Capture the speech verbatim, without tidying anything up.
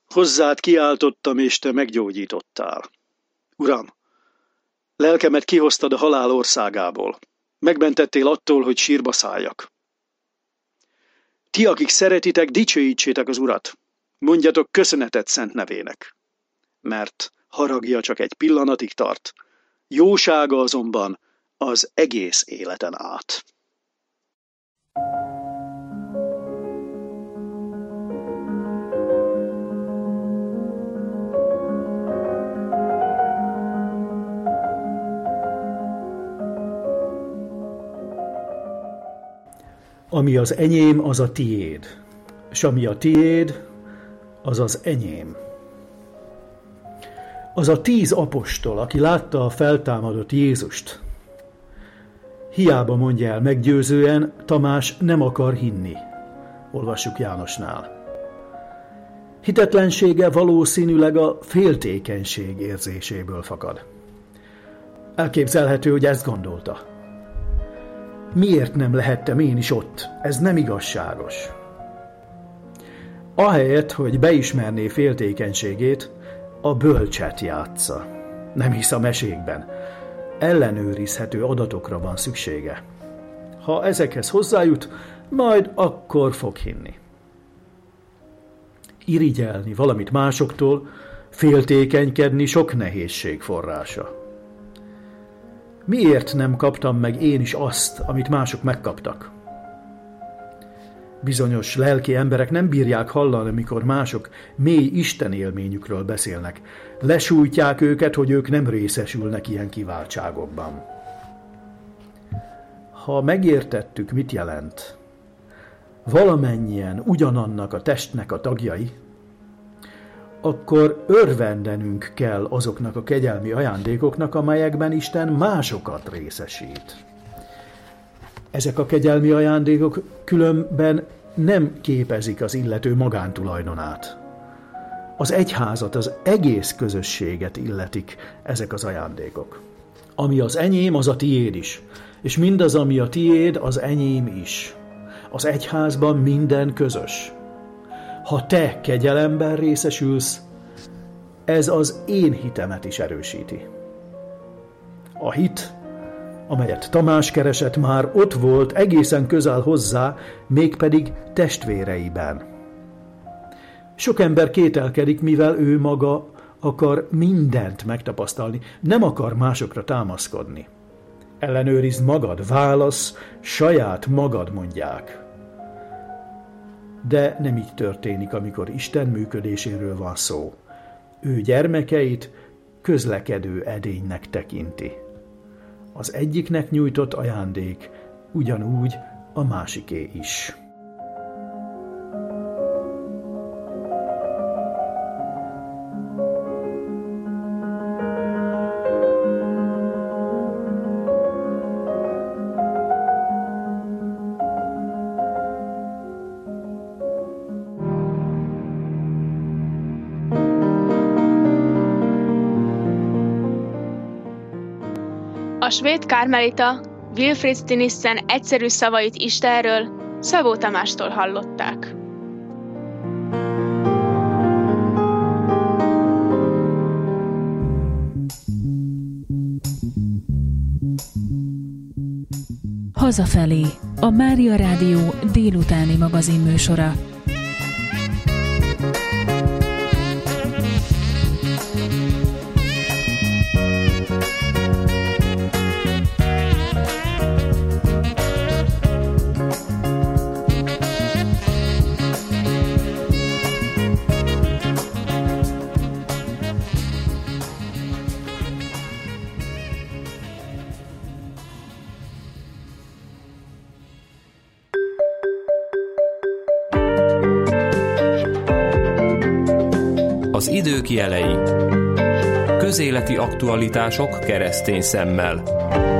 Hozzád kiáltottam, és te meggyógyítottál. Uram, lelkemet kihoztad a halál országából. Megmentettél attól, hogy sírba szálljak. Ti, akik szeretitek, dicsőítsétek az Urat. Mondjatok köszönetet szent nevének. Mert haragja csak egy pillanatig tart, jósága azonban az egész életen át. Ami az enyém, az a tiéd, és ami a tiéd, az az enyém. Az a tíz apostol, aki látta a feltámadott Jézust, hiába mondja el meggyőzően, Tamás nem akar hinni. Olvassuk Jánosnál. Hitetlensége valószínűleg a féltékenység érzéséből fakad. Elképzelhető, hogy ezt gondolta. Miért nem lehettem én is ott? Ez nem igazságos. Ahelyett, hogy beismerné féltékenységét, a bölcset játsza. Nem hisz a mesékben. Ellenőrizhető adatokra van szüksége. Ha ezekhez hozzájut, majd akkor fog hinni. Irigyelni valamit másoktól, féltékenykedni sok nehézség forrása. Miért nem kaptam meg én is azt, amit mások megkaptak? Bizonyos lelki emberek nem bírják hallani, amikor mások mély Isten élményükről beszélnek. Lesújtják őket, hogy ők nem részesülnek ilyen kiváltságokban. Ha megértettük, mit jelent, valamennyien ugyanannak a testnek a tagjai, akkor örvendenünk kell azoknak a kegyelmi ajándékoknak, amelyekben Isten másokat részesít. Ezek a kegyelmi ajándékok különben nem képezik az illető magántulajdonát. Az egyházat, az egész közösséget illetik ezek az ajándékok. Ami az enyém, az a tiéd is, és mindaz, ami a tiéd, az enyém is. Az egyházban minden közös. Ha te kegyelemben részesülsz, ez az én hitemet is erősíti. A hit, amelyet Tamás keresett, már ott volt egészen közel hozzá, mégpedig testvéreiben. Sok ember kételkedik, mivel ő maga akar mindent megtapasztalni, nem akar másokra támaszkodni. Ellenőrizd magad, válasz, saját magad, mondják. De nem így történik, amikor Isten működéséről van szó. Ő gyermekeit közlekedő edénynek tekinti. Az egyiknek nyújtott ajándék ugyanúgy a másiké is. A svéd kármelita Wilfrid Stinissen egyszerű szavait Istenről Szabó Tamástól hallották. Hazafelé, a Mária Rádió délutáni magazinműsora. Az idők jelei. Közéleti aktualitások keresztény szemmel.